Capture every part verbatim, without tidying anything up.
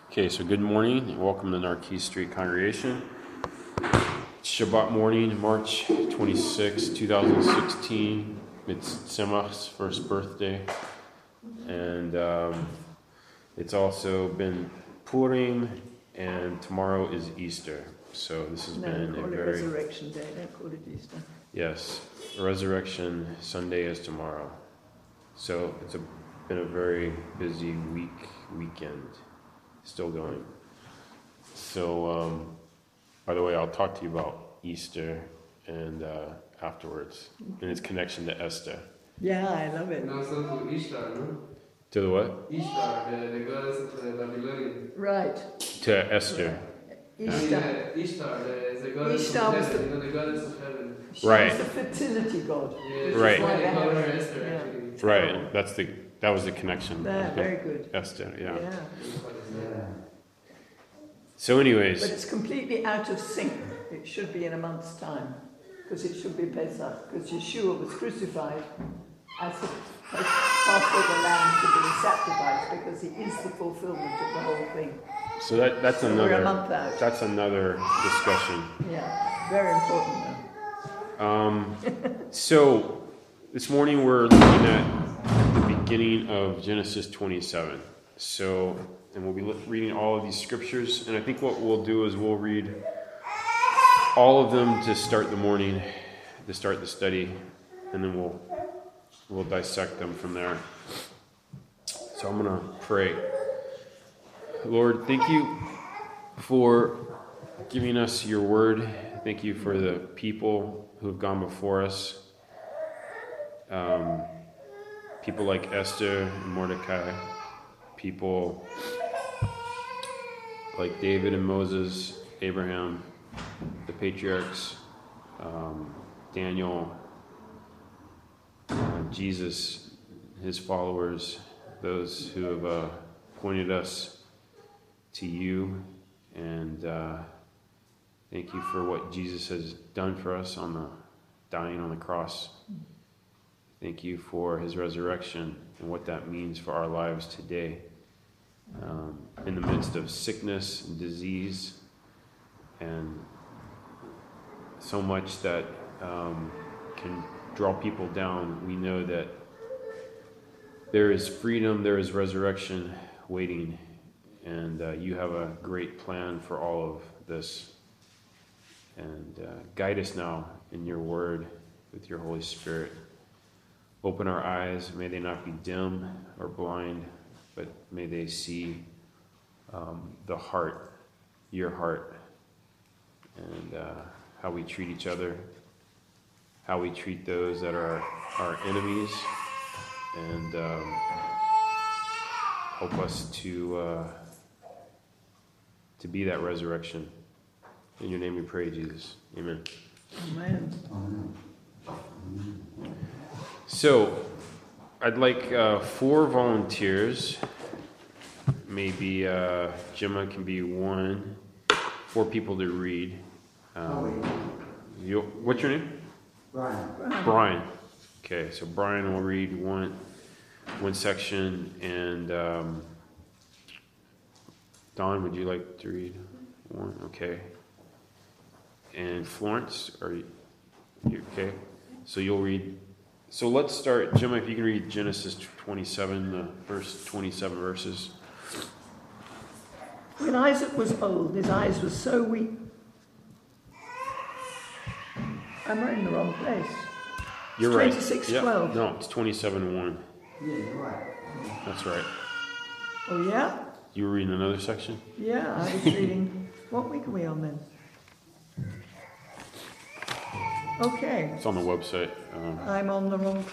Okay, so good morning and welcome to Narkey Street Congregation. Shabbat morning, March twenty-sixth, twenty sixteen. It's Tzemach's first birthday. And um, it's also been Purim, and tomorrow is Easter. So this has no, been call a it very... Resurrection Day, don't call it Easter. Yes, Resurrection Sunday is tomorrow. So it's a, been a very busy week, weekend. Still going. So, um, by the way, I'll talk to you about Easter and uh, afterwards, and its connection to Esther. Yeah, I love it. And also to Ishtar, no? To the what? Ishtar, the, the goddess of the Babylonian. Right. To Esther. Ishtar. Yeah, Ishtar, the, the goddess Ishtar of was heaven, the- you know, the goddess of heaven. She Right. was the fertility god. Yeah, Right. that's why they Yeah. call her Esther, Yeah. actually. Right. That's the that was the connection. There, very good. Esther. Yeah. Yeah. Yeah. So, But anyways, it's completely out of sync. It should be in a month's time, because it should be Pesach, because Yeshua was crucified as the Passover lamb to be sacrificed, because he is the fulfillment of the whole thing. so that that's So we're a another month out. that's another discussion. Yeah, very important though. Um, so this morning we're looking at the beginning of Genesis twenty-seven. So, and we'll be look, reading all of these scriptures. And I think what we'll do is we'll read all of them to start the morning, to start the study, and then we'll we'll dissect them from there. So I'm gonna pray. Lord, thank you for giving us your word. Thank you for the people who have gone before us. Um, people like Esther and Mordecai. People like David and Moses, Abraham, the patriarchs, um, Daniel, uh, Jesus, his followers, those who have uh, pointed us to you, and uh, thank you for what Jesus has done for us on the dying on the cross. Thank you for his resurrection and what that means for our lives today. Um, in the midst of sickness and disease and so much that um, can draw people down, we know that there is freedom, there is resurrection waiting, and uh, you have a great plan for all of this. And uh, guide us now in your word with your Holy Spirit. Open our eyes, may they not be dim or blind, but may they see um, the heart, your heart, and uh, how we treat each other, how we treat those that are our enemies, and um, help us to uh, to be that resurrection. In your name we pray, Jesus. Amen. Amen. So, I'd like uh, four volunteers. Maybe uh, Gemma can be one. Four people to read. Um, you, what's your name? Brian. Brian. Okay, so Brian will read one one section, and um, Don, would you like to read one? Okay. And Florence, are you, you okay? So you'll read. So let's start, Gemma, if you can read Genesis twenty-seven, the first twenty-seven verses. When Isaac was old, his eyes were so weak. I'm right in the wrong place. You're It's right. twenty-six Yep. twelve. No, it's twenty-seven one. Yeah, you're right. That's right. Oh, yeah? You were reading another section? Yeah, I was reading. What week are we on then? Okay, It's on the website. Um, I'm on the wrong.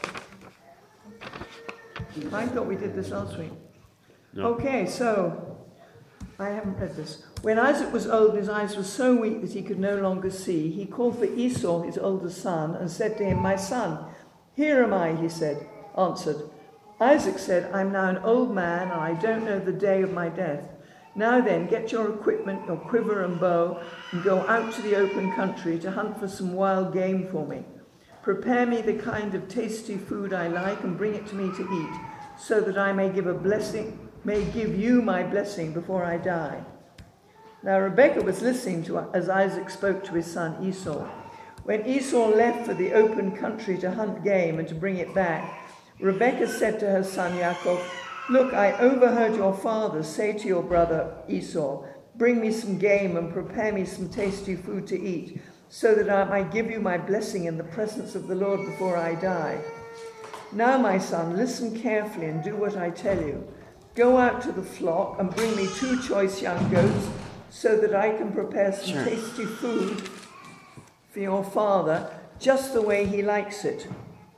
I thought we did this last week. no. Okay, so I haven't read this. When Isaac was old, his eyes were so weak that he could no longer see. He called for Esau, his older son, and said to him, "My son." "Here am I," he said, answered. Isaac said, "I'm now an old man, and I don't know the day of my death. Now then, get your equipment, your quiver and bow, and go out to the open country to hunt for some wild game for me. Prepare me the kind of tasty food I like and bring it to me to eat, so that I may give a blessing may give you my blessing before I die." Now Rebekah was listening to as Isaac spoke to his son Esau. When Esau left for the open country to hunt game and to bring it back, Rebekah said to her son Yaakov, "Look, I overheard your father say to your brother Esau, 'Bring me some game and prepare me some tasty food to eat, so that I might give you my blessing in the presence of the Lord before I die.' Now, my son, listen carefully and do what I tell you. Go out to the flock and bring me two choice young goats, so that I can prepare some Sure. tasty food for your father, just the way he likes it.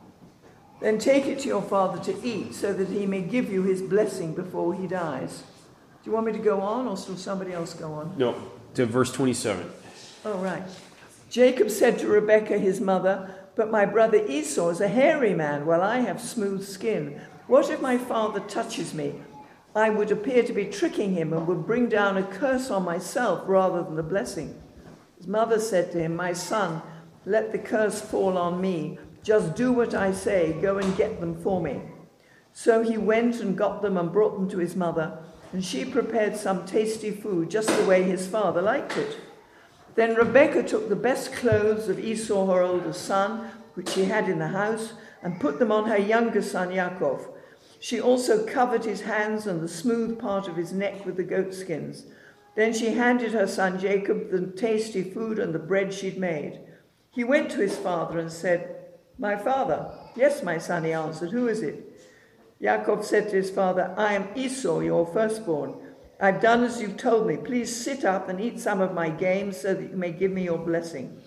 Then take it to your father to eat, so that he may give you his blessing before he dies." Do you want me to go on, or shall somebody else go on? No, to verse twenty-seven. Oh, right. Jacob said to Rebekah, his mother, "But my brother Esau is a hairy man, while I have smooth skin. What if my father touches me? I would appear to be tricking him and would bring down a curse on myself rather than a blessing." His mother said to him, "My son, let the curse fall on me. Just do what I say. Go and get them for me." So he went and got them and brought them to his mother, and she prepared some tasty food, just the way his father liked it. Then Rebekah took the best clothes of Esau, her oldest son, which she had in the house, and put them on her younger son Yaakov. She also covered his hands and the smooth part of his neck with the goat skins. Then she handed her son Jacob the tasty food and the bread she'd made. He went to his father and said, "My father." "Yes, my son," he answered. "Who is it?" Yaakov said to his father, "I am Esau, your firstborn. I've done as you've told me. Please sit up and eat some of my game so that you may give me your blessing."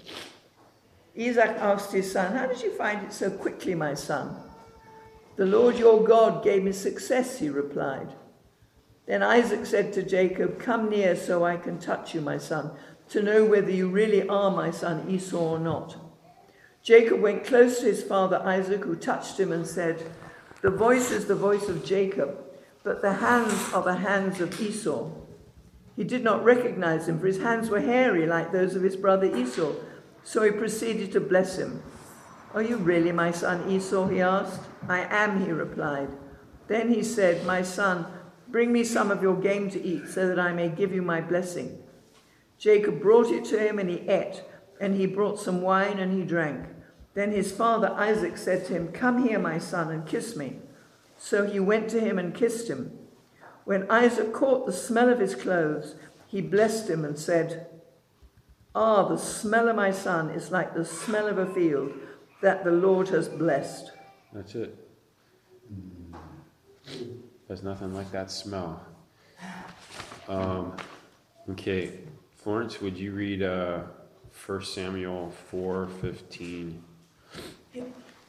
Isaac asked his son, "How did you find it so quickly, my son?" "The Lord your God gave me success," he replied. Then Isaac said to Jacob, "Come near so I can touch you, my son, to know whether you really are my son Esau or not." Jacob went close to his father Isaac, who touched him and said, "The voice is the voice of Jacob, but the hands are the hands of Esau." He did not recognize him, for his hands were hairy like those of his brother Esau. So he proceeded to bless him. "Are you really my son Esau?" he asked. "I am," he replied. Then he said, "My son, bring me some of your game to eat, so that I may give you my blessing." Jacob brought it to him, and he ate, and he brought some wine, and he drank. Then his father Isaac said to him, "Come here, my son, and kiss me." So he went to him and kissed him. When Isaac caught the smell of his clothes, he blessed him and said, "Ah, the smell of my son is like the smell of a field that the Lord has blessed." That's it. There's nothing like that smell. Um, okay, Florence, would you read uh, First Samuel four fifteen? Yep.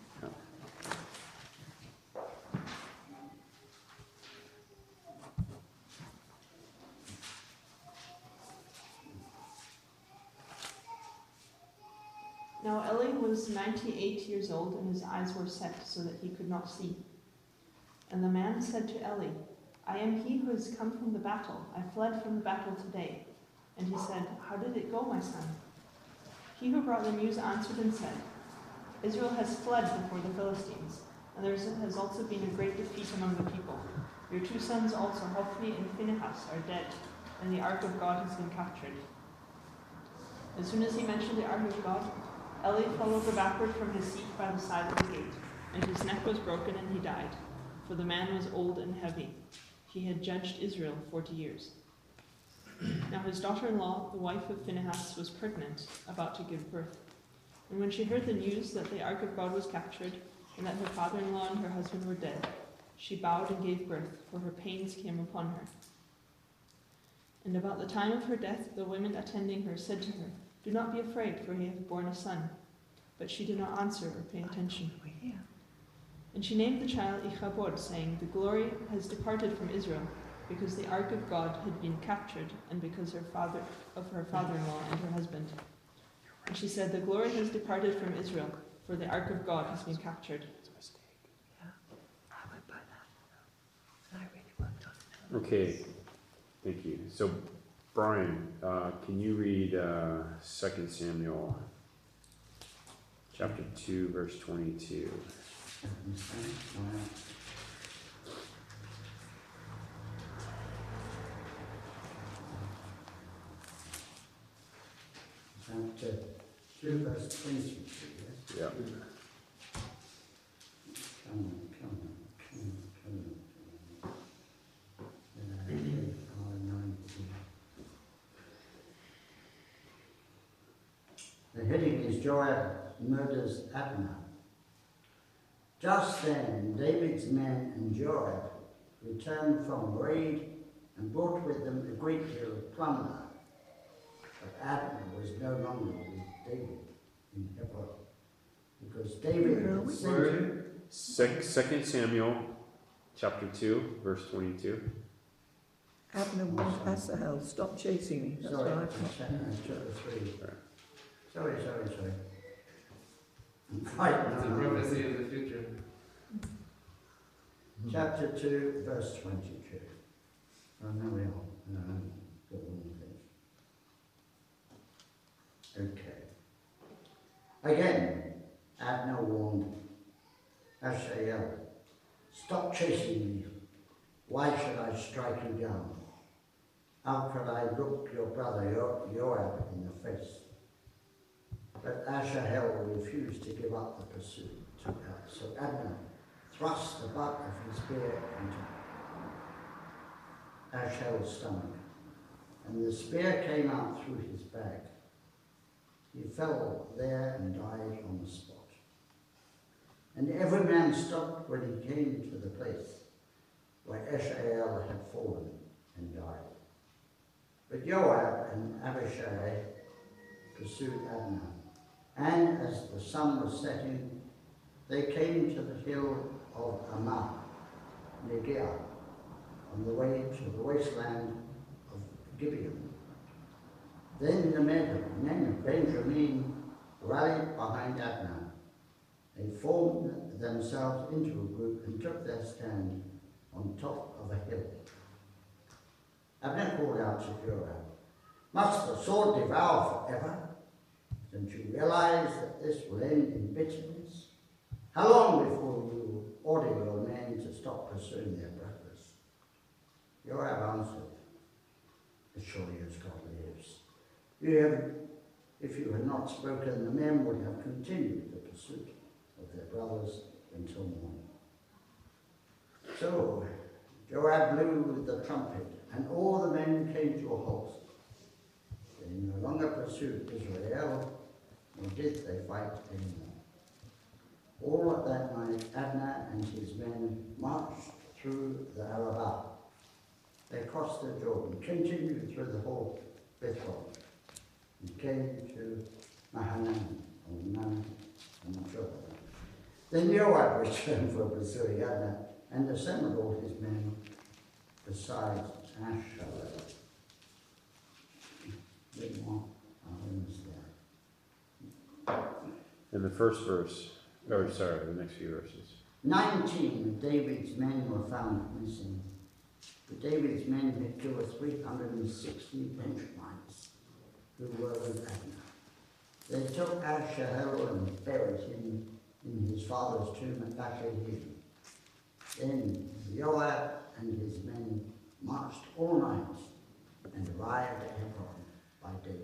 Now Eli was ninety-eight years old, and his eyes were set so that he could not see. And the man said to Eli, "I am he who has come from the battle. I fled from the battle today." And he said, "How did it go, my son?" He who brought the news answered and said, "Israel has fled before the Philistines, and there has also been a great defeat among the people. Your two sons also, Hophni and Phinehas, are dead, and the ark of God has been captured." As soon as he mentioned the ark of God, Eli fell over backward from his seat by the side of the gate, and his neck was broken and he died, for the man was old and heavy. He had judged Israel forty years. Now his daughter-in-law, the wife of Phinehas, was pregnant, about to give birth. And when she heard the news that the ark of God was captured, and that her father-in-law and her husband were dead, she bowed and gave birth, for her pains came upon her. And about the time of her death, the women attending her said to her, "Do not be afraid, for he hath borne a son." But she did not answer or pay attention. And she named the child Ichabod, saying, "The glory has departed from Israel, because the ark of God had been captured, and because her father of her father-in-law and her husband." And she said, "The glory has departed from Israel, for the ark of God has been captured." Okay, thank you. So, Brian, uh, can you read uh, Second Samuel chapter two, verse twenty-two? chapter two, verse twenty-two, yes? Yeah. Come on, come on, come on, come on, come on. Uh, okay, R nineteen. The heading is Joab murders Abner. Just then, David's men and Joab returned from a raid and brought with them a great deal of plunder. But Abner was no longer with David in Hebron, because David had sent him. Sec- Second Samuel, chapter two, verse twenty-two. Abner warned Asahel, stop chasing me. That's Sorry, what I chapter three. Right. Sorry, sorry, sorry. Right It's a now, prophecy of the future. chapter two, verse twenty-two. Oh, no, we are. No, got one page. Okay. Again, Abner warned Asahel, stop chasing me. Why should I strike you down? How could I look your brother Yo- Joab in the face? But Asahel refused to give up the pursuit to her. So Abner thrust the butt of his spear into Asahel's stomach, and the spear came out through his back. He fell there and died on the spot. And every man stopped when he came to the place where Asahel had fallen and died. But Joab and Abishai pursued Abner, and as the sun was setting, they came to the hill of Ammah, near Giah, on the way to the wasteland of Gibeon. Then the men of Benjamin rallied behind Abner. They formed themselves into a group and took their stand on top of a hill. Abner called out to Joab, must the sword devour forever? Don't you realize that this will end in bitterness? How long before you order your men to stop pursuing their brothers? Joab answered, as surely as God lives. You have, if you had not spoken, the men would have continued the pursuit of their brothers until morning. So Joab blew the trumpet, and all the men came to a halt. They no longer pursued Israel, nor did they fight anymore. All that night, Abner and his men marched through the Arabah. They crossed the Jordan, continued through the whole Bethel, and came to Mahanaim, or Man and Jordan. Then Joab returned from pursuing Abner and assembled all his men besides Asahel. A bit more, almost there. In the first verse, or sorry, the next few verses. Nineteen of David's men were found missing. But David's men had killed three hundred sixty Benjamites who were with Abner. They took Asahel and buried him in his father's tomb at Bethlehem. Then Joab and his men marched all night and arrived at Hebron by daybreak.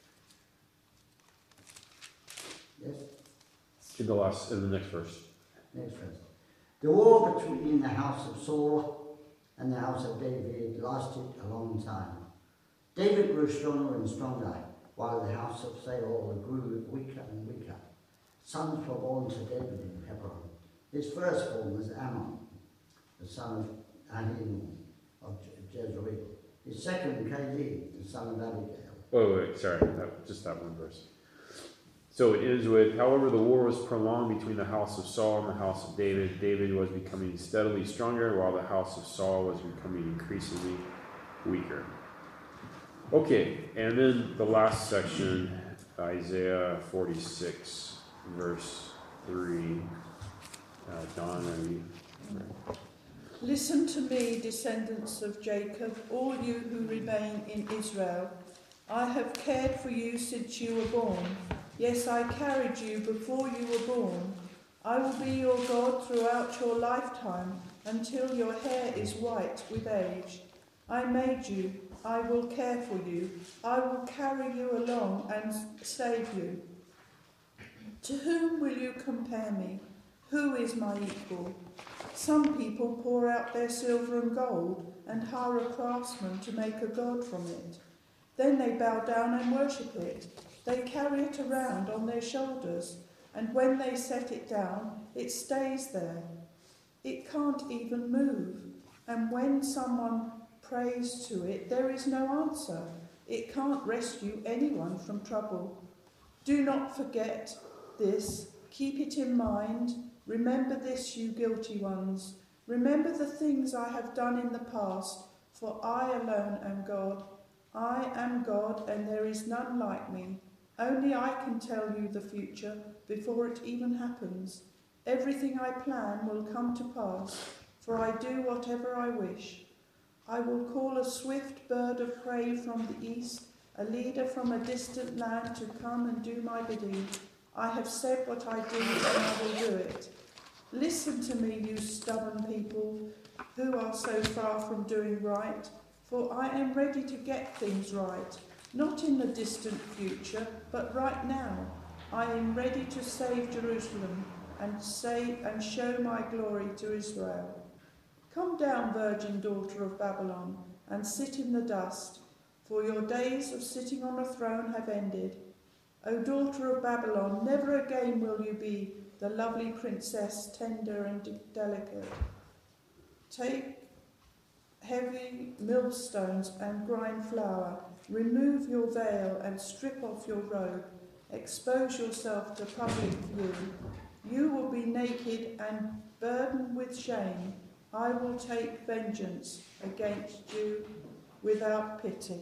Yes? In the last, in the next verse. Next verse. The war between the house of Saul and the house of David lasted a long time. David grew stronger and stronger, while the house of Saul grew weaker and weaker. Sons were born to David in Hebron. His firstborn was Ammon, the son of Ahinoam of Jezreel. His second, Caleb, the son of Abigail. Oh, wait, sorry, that, just that one verse. So it ends with, however, the war was prolonged between the house of Saul and the house of David. David was becoming steadily stronger, while the house of Saul was becoming increasingly weaker. Okay, and then the last section, Isaiah forty-six, verse three. Uh, Don, are you? Listen to me, descendants of Jacob, all you who remain in Israel. I have cared for you since you were born. Yes, I carried you before you were born. I will be your God throughout your lifetime, until your hair is white with age. I made you, I will care for you. I will carry you along and save you. To whom will you compare me? Who is my equal? Some people pour out their silver and gold and hire a craftsman to make a god from it. Then they bow down and worship it. They carry it around on their shoulders, and when they set it down, it stays there. It can't even move, and when someone prays to it, there is no answer. It can't rescue anyone from trouble. Do not forget this. Keep it in mind. Remember this, you guilty ones. Remember the things I have done in the past, for I alone am God. I am God, and there is none like me. Only I can tell you the future before it even happens. Everything I plan will come to pass, for I do whatever I wish. I will call a swift bird of prey from the east, a leader from a distant land to come and do my bidding. I have said what I did, and I will do it. Listen to me, you stubborn people who are so far from doing right, for I am ready to get things right, not in the distant future, but right now. I am ready to save Jerusalem and say and show my glory to Israel. Come down, virgin daughter of Babylon, and sit in the dust, for your days of sitting on a throne have ended. O daughter of Babylon, never again will you be the lovely princess, tender and delicate. Take heavy millstones and grind flour. Remove your veil and strip off your robe. Expose yourself to public view. You will be naked and burdened with shame. I will take vengeance against you without pity.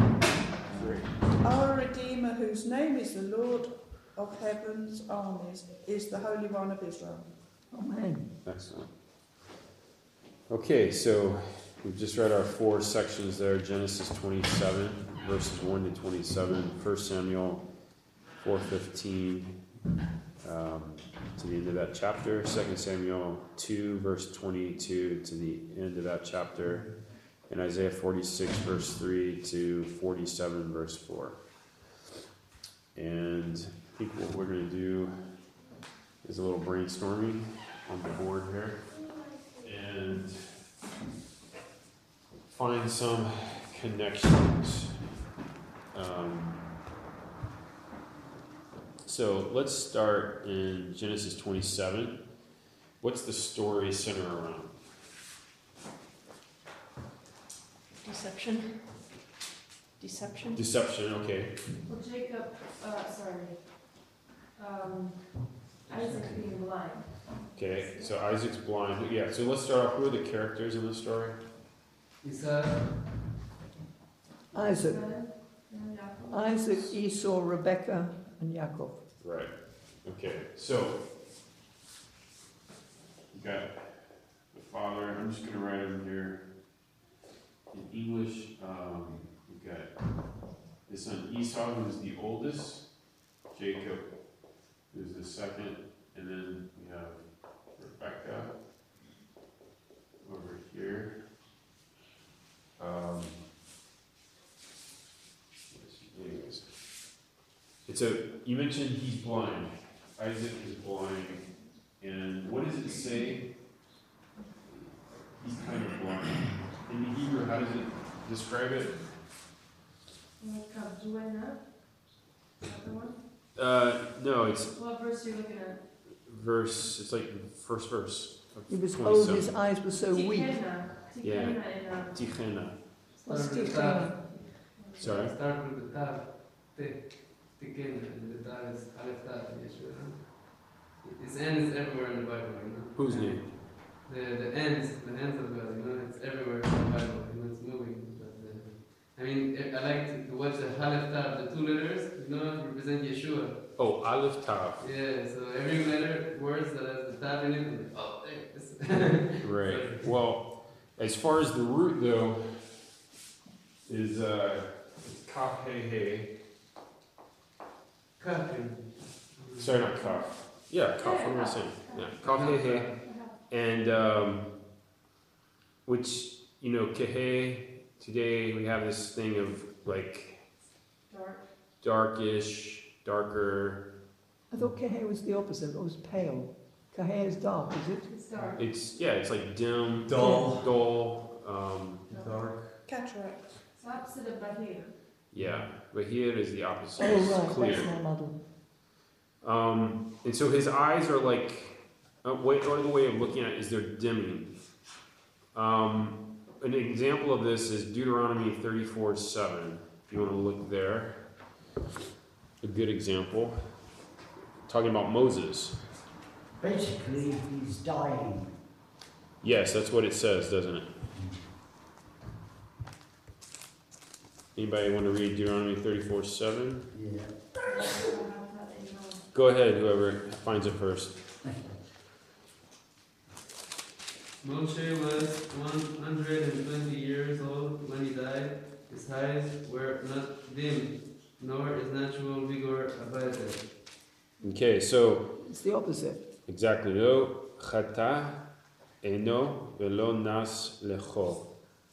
Our Redeemer, whose name is the Lord of heaven's armies, is the Holy One of Israel. Amen. Excellent. Okay, so we've just read our four sections there. Genesis twenty-seven, verses one to twenty-seven. First Samuel four fifteen um, to the end of that chapter. Second Samuel two, verse twenty-two to the end of that chapter. And Isaiah forty-six, verse three to forty-seven, verse four. And I think what we're going to do is a little brainstorming on the board here and find some connections. Um, so let's start in Genesis twenty-seven. What's the story center around? Deception. Deception. Deception, okay. Well, Jacob, uh, sorry, um, Isaac being blind. Okay, so Isaac's blind. Yeah, so let's start off. Who are the characters in the story? Isaac, Isaac. And Jacob. Isaac, Esau, Rebekah, and Jacob. Right. Okay, so you got the father. I'm just going to write him here in English. Um, we've got his son Esau, who's the oldest, Jacob, who's the second, and then we have Rebecca over here. Um, anyways, it's a. You mentioned he's blind. Isaac is blind, and what does it say? He's kind of blind. In the Hebrew, how does it describe it? Kabduena? Other one? Uh, no, it's What verse are you looking at? verse. It's like the first verse. Of He was twenty-seven. old, his eyes were so weak. Tikena. Yeah. Tikena in, uh, Tichena. What's Start with the Tichena? Tav. Sorry. Start with the Tav. T. Tiken, and the Tav is Aleph Tav in Yeshua. His end is everywhere in the Bible, you know. Whose name? The the ends, the ends of God, you know, it's everywhere in the Bible, you know, it's moving. But uh, I mean, I like to, to watch the Aleph Tav, the two letters, you know, represent Yeshua. Oh, Aleph Tav. Yeah, so every letter, words that has the Tav in it, I'm like, oh, there it is. Right. Well, as far as the root though, is uh, kaf hey hey. Cutting. Sorry, not kaf. Yeah, kaf. What am I saying? Yeah, kaf hey hey. And um, which you know, kehe today we have this thing of like Dark. darkish, darker. I thought Kehe was the opposite. It was pale. Kehe is dark, is it? It's dark. It's yeah, it's like dim, Dull. dull. Um, Dark. Cataract. It's opposite of Bahir. yeah, but here is the opposite. Oh, It's right, clear. that's my muddle. Um, and so his eyes are like, uh, way, or the way of looking at it is they're dimming. Um, an example of this is Deuteronomy thirty-four seven. If you want to look there, a good example. Talking about Moses. Basically, he's dying. Yes, that's what it says, doesn't it? Anybody want to read Deuteronomy thirty-four seven? Yeah. I don't have that anymore. Go ahead, whoever finds it first. Moshe was one hundred twenty years old when he died. His eyes were not dim, nor his natural vigor abated. Okay, so It's the opposite. exactly. Lo chata eno velo nas lecho.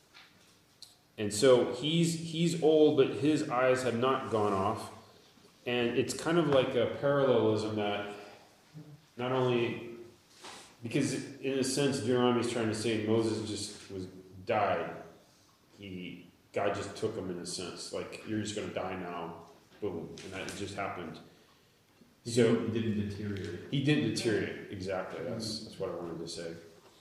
And so he's he's old, but his eyes have not gone off. And it's kind of like a parallelism that not only, because in a sense Deuteronomy is trying to say Moses just was died. He God just took him in a sense, like you're just going to die now, boom, and that just happened. He So didn't, he didn't deteriorate. he didn't deteriorate. Exactly. That's that's what I wanted to say.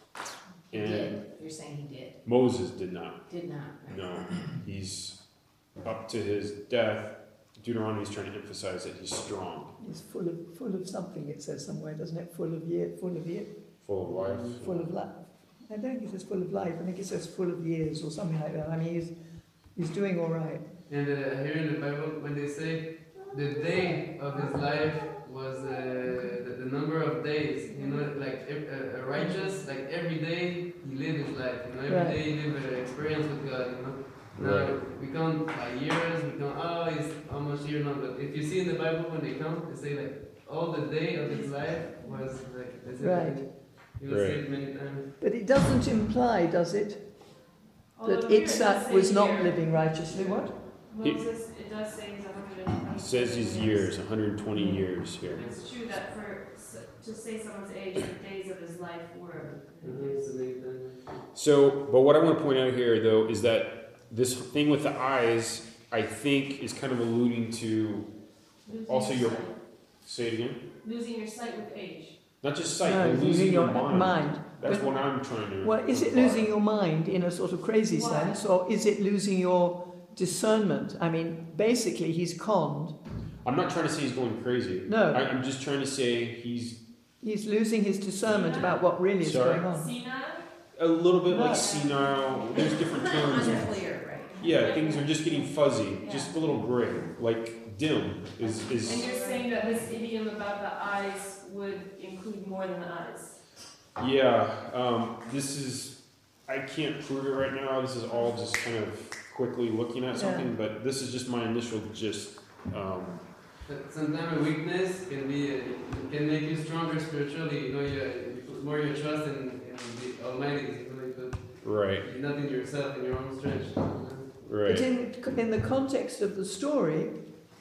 He And did. You're saying he did. Moses did not. Did not. Right? No, he's up to his death. Deuteronomy is trying to emphasize that he's strong, It's full of full of something. It says somewhere, doesn't it? Full of year, full of year, full of life. full of life. I don't think it says full of life. I think it says full of years or something like that. I mean, he's he's doing all right. And uh, here in the Bible, when they say the day of his life was uh, the, the number of days, you know, like uh, righteous, like every day he lived his life, you know, every Right. day he lived an experience with God, you know. Now, Right. we count by years, we count, oh, he's almost here now, but if you see in the Bible when they count, they say like, all the day of his life was like, they say Right. like, you will see it many times. But it doesn't imply, does it, Although that here it does Itzhak say was not year. living righteously? What? Moses, it does say he's one hundred twenty. It says his years, one hundred twenty years here. It's true that for s- to say someone's age, the days of his life were. Mhm, so many times. So, but what I want to point out here, though, is that this thing with the eyes, I think, is kind of alluding to. Losing Also your- sight. Say it again. Losing your sight with age. Not just sight, No, but losing your mind. mind. That's But- what I'm trying to. Well, is it imply. losing your mind in a sort of crazy Why? sense, or is it losing your discernment? I mean, basically, he's conned. I'm not trying to say he's going crazy. No. I, I'm just trying to say he's He's losing his discernment about what really is Sorry? going on. Senile? a little bit No. like senile. There's different terms. Unclear, right? Yeah, things are just getting fuzzy, Yeah. just a little gray, like dim is And is. you're saying that this idiom about the eyes would include more than the eyes. Yeah, um, this is. I can't prove it right now. This is all just kind of quickly looking at something, but this is just my initial gist. Um, But sometimes a weakness can be uh, can make you stronger spiritually. You know, you, you put more your trust in, in the Almighty. You know, you put right, not in yourself, in your own strength. you know. But right. in, in the context of the story,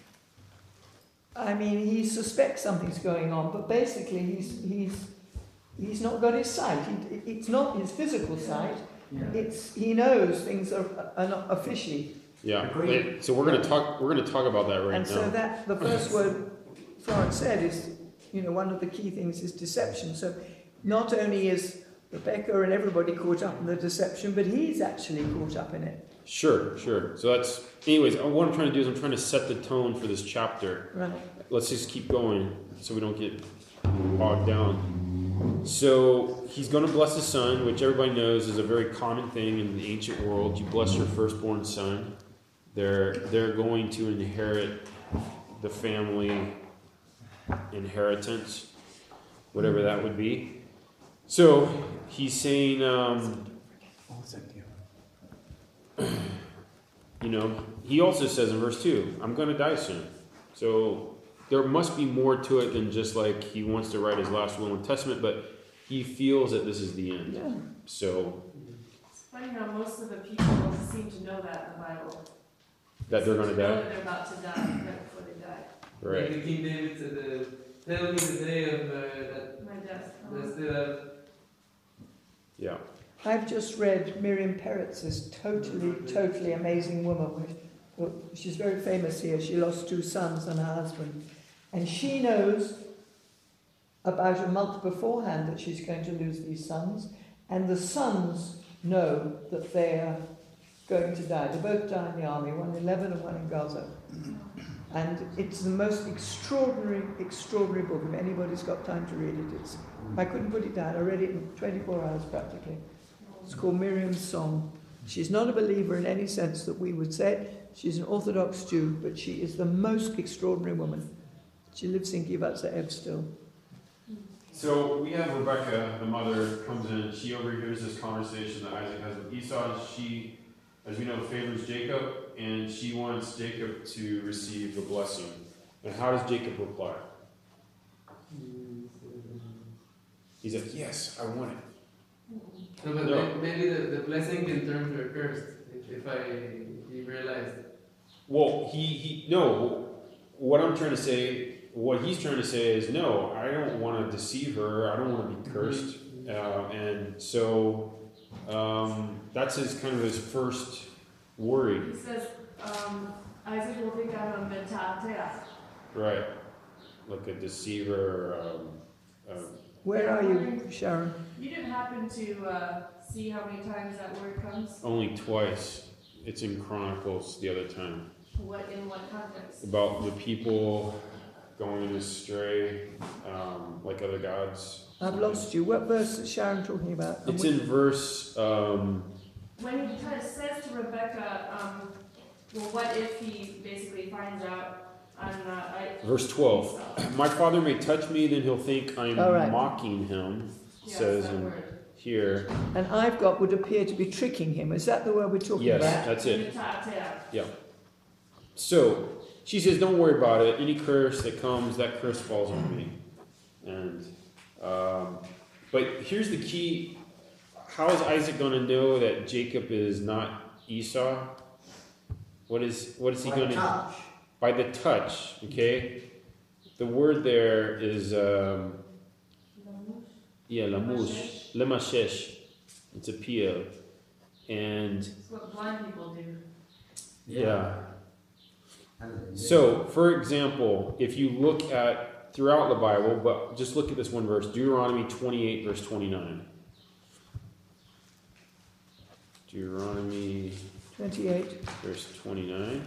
I mean, he suspects something's going on, but basically he's, he's, he's not got his sight. He, it's not his physical sight. Yeah. It's, he knows things are, are, not, are fishy. Yeah. Agreed. So we're gonna talk. We're gonna talk about that right and now. so that the first word Florence said is, you know, one of the key things is deception. So not only is Rebecca and everybody caught up in the deception, but he's actually caught up in it. Sure, sure. So that's. Anyways, what I'm trying to do is I'm trying to set the tone for this chapter. Right. Let's just keep going so we don't get bogged down. So he's going to bless his son, which everybody knows is a very common thing in the ancient world. You bless your firstborn son. They're they're going to inherit the family inheritance, whatever that would be. So he's saying, um, you know, he also says in verse two, I'm going to die soon. So there must be more to it than just like he wants to write his last will and testament, but he feels that this is the end. Yeah. So funny how most of the people seem to know that in the Bible. That they're going to Seem know die? that they're about to die right before they die. Right. Like the King David said, uh, tell me the day of uh, that My death. that's still have. Yeah. I've just read Miriam Peretz's totally, totally amazing woman. Well, she's very famous here. She lost two sons and her husband. And she knows about a month beforehand that she's going to lose these sons. And the sons know that they're going to die. They both die in the army, one in Lebanon and one in Gaza. And it's the most extraordinary, extraordinary book. If anybody's got time to read it, it's, I couldn't put it down. I read it in twenty-four hours practically. It's called Miriam's Song. She's not a believer in any sense that we would say. She's an Orthodox Jew, but she is the most extraordinary woman. She lives in Givat Ze'ev still. So we have Rebecca, the mother, comes in. She overhears this conversation that Isaac has with Esau. She, as we know, favors Jacob, and she wants Jacob to receive the blessing. And how does Jacob reply? He's like, yes, I want it. No, but No. may- maybe the, the blessing can turn to a curse if, if I he realized. Well, he, he, no, what I'm trying to say, what he's trying to say is, no, I don't want to deceive her. I don't want to be cursed. Uh, and so um, that's his kind of his first worry. He says, um, Isaac will think I'm a metatea. Right. Like a deceiver. Um, um, Where are you, Sharon? You didn't happen to uh, see how many times that word comes? only twice. It's in Chronicles the other time. What in what context? About the people going astray, um, like other gods. I've lost you. What verse is Sharon talking about? And It's which- in verse, um, When he kind of says to Rebecca, um, well, what if he basically finds out I'm not, I, verse twelve. so, My father may touch me, then he'll think I'm All right. mocking him, yes, says that in word. here. And I've got would appear to be tricking him. Is that the word we're talking Yes, about? that's it. Metatea. So she says, don't worry about it. Any curse that comes, that curse falls on me. And um, but here's the key. How is Isaac going to know that Jacob is not Esau? What is what is he By going to touch. by the touch? Okay, the word there is um, yeah, lamush, lemashesh. It's a piel, and It's what blind people do. yeah. And So, for example, if you look at throughout the Bible, but just look at this one verse, Deuteronomy twenty-eight, verse twenty-nine. Deuteronomy, twenty-eight. verse twenty-nine.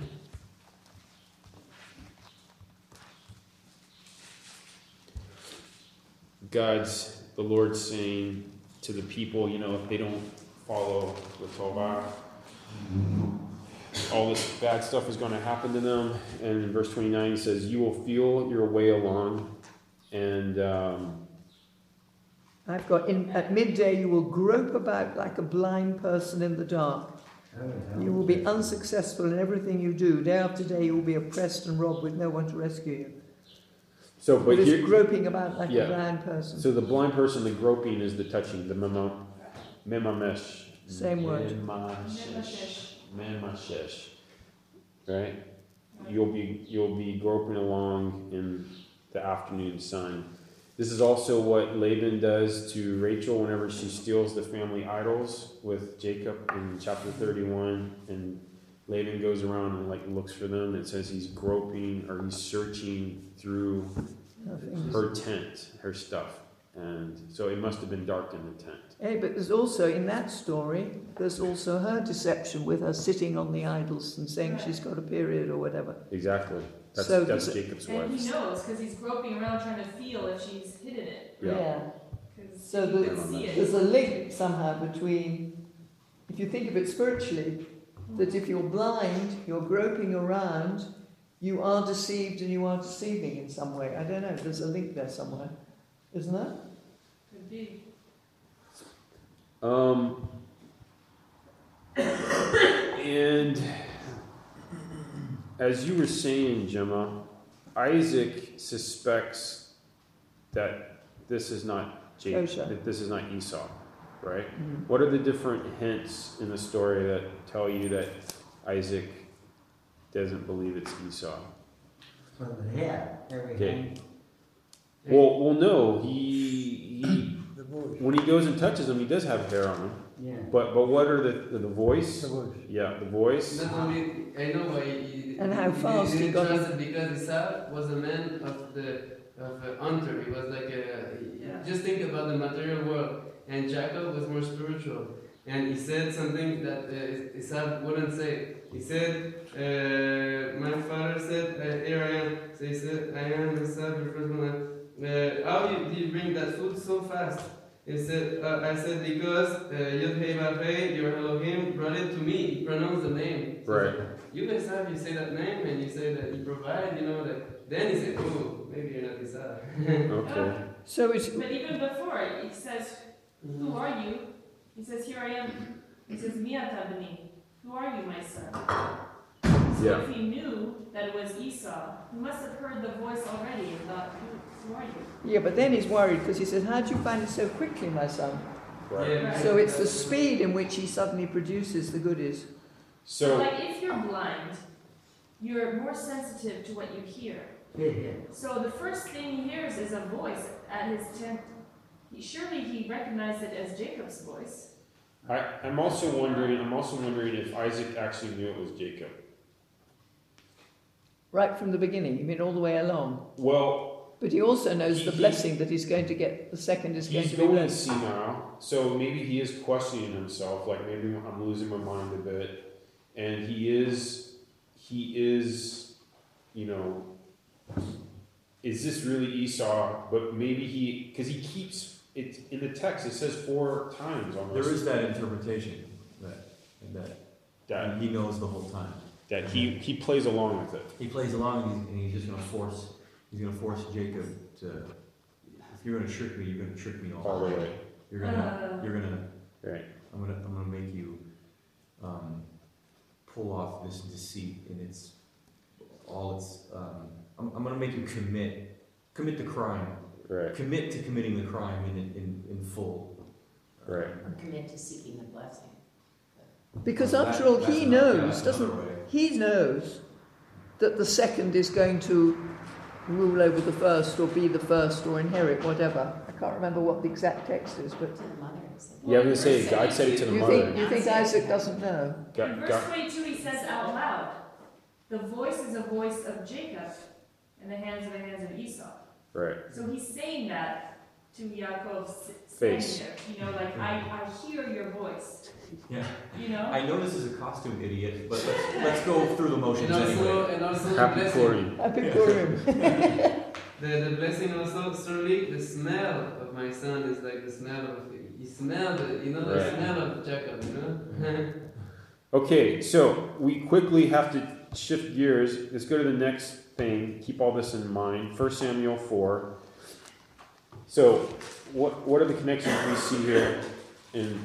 God's, the Lord saying to the people, you know, if they don't follow the Torah, all this bad stuff is going to happen to them. And in verse twenty-nine, he says, you will feel your way along. And um, I've got in at midday you will grope about like a blind person in the dark. You will be unsuccessful in everything you do. Day after day you will be oppressed and robbed with no one to rescue you. so, But but it's here, groping about like yeah. a blind person. so the blind person, the groping is the touching, the memo, memamesh. Same word. Memashesh. Memashesh. Right? You'll be you'll be groping along in the afternoon sun. This is also what Laban does to Rachel whenever she steals the family idols with Jacob in chapter thirty-one, and Laban goes around and like looks for them. It says he's groping or he's searching through Nothing. her tent, her stuff, and so it must have been dark in the tent. Hey, but there's also in that story there's also her deception with her sitting on the idols and saying she's got a period or whatever. Exactly. That's So that's does it- Jacob's And wife. he knows because he's groping around trying to feel if she's hidden it. Yeah. Because So he the- can see it. There's a link somehow between, if you think of it spiritually, that if you're blind, you're groping around, you are deceived and you are deceiving in some way. I don't know, there's a link there somewhere, isn't there? Could be. Um, and as you were saying, Gemma, Isaac suspects that this is not Jacob, Joshua. that this is not Esau. right? Mm. What are the different hints in the story that tell you that Isaac doesn't believe it's Esau? From the hair, every Okay. hand. Well, well, no. He, he The voice. when he goes and touches him, he does have hair on him. Yeah. But but what are the the, the voice? The voice. Yeah, the voice. Not only, I know why he, And how he, fast he he didn't got trust it because Esau was a man of the of a hunter. He was like a Yeah. just think about the material world, and Jacob was more spiritual. And he said something that uh, Esau wouldn't say. He said, uh, "My father said, uh, here I am." So he said, "I am Esau, your firstborn." Uh, how do you, do you bring that food so fast? He said, uh, I said, because uh, Yod Hei Vav Hei, your Elohim, brought it to me. He pronounced the name. So Right. you guys have, you say that name and you say that you provide, you know, that. Then he said, oh, maybe you're not Esau. Okay. So it's But even before, it says, "Who are you?" He says, "Here I am." He says, "Mi ata b'ni." Who are you, my son? So Yeah. if he knew that it was Esau, he must have heard the voice already and thought, "Who, who are you?" yeah, but then he's worried because he says, "How would you find it so quickly, my son?" Right. Yeah, So it's the that's- speed in which he suddenly produces the goodies. So, So like, if you're blind, you're more sensitive to what you hear. Yeah, yeah. So the first thing he hears is a voice at his tent. He, surely he recognized it as Jacob's voice. I, I'm also wondering. I'm also wondering if Isaac actually knew it was Jacob. Right from the beginning, you mean all the way along. Well, But he also knows the He- blessing that he's going to get, the second is going he's to be going blessed. senile, so maybe he is questioning himself. Like maybe I'm losing my mind a bit, and he is. He is. You know. Is this really Esau? But maybe he, because he keeps it in the text. It says four times almost. There is that interpretation that that that he knows the whole time. that he he plays along with it. He plays along and he's, and he's just going to force. He's going to force Jacob to. If you're going to trick me, you're going to trick me all, All the way. You're going to. Uh. You're going to. Right. I'm going to. I'm going to make you. Um, pull off this deceit in its all its. Um, I'm, I'm going to make you commit. Commit the crime. Right. Commit to committing the crime in in, in full. Right. Or commit to seeking the blessing. Because That- after all, that's he another- knows, that's another doesn't way. he? knows that the second is going to rule over the first, or be the first, or inherit whatever. I can't remember what the exact text is, but To the mother. He said, Yeah, I'm gonna say God said it to the you mother. think you think Isaac doesn't know? In God, verse God, twenty-two, he says out loud, "The voice is a voice of Jacob, and the hands are the hands of Esau." right. So he's saying that to Yaakov s- Face. standing there. You know, like, I, I hear your voice. Yeah. You know? I know this is a costume idiot, but let's, let's go through the motions And also, anyway. and also the Happy blessing. Purim. Happy Purim. The, the blessing also, surely the smell of my son is like the smell of, you smell the, you know, the Right. smell of Jacob, you know? Okay, so we quickly have to shift gears. Let's go to the next thing. Keep all this in mind. First Samuel four. So, what what are the connections we see here in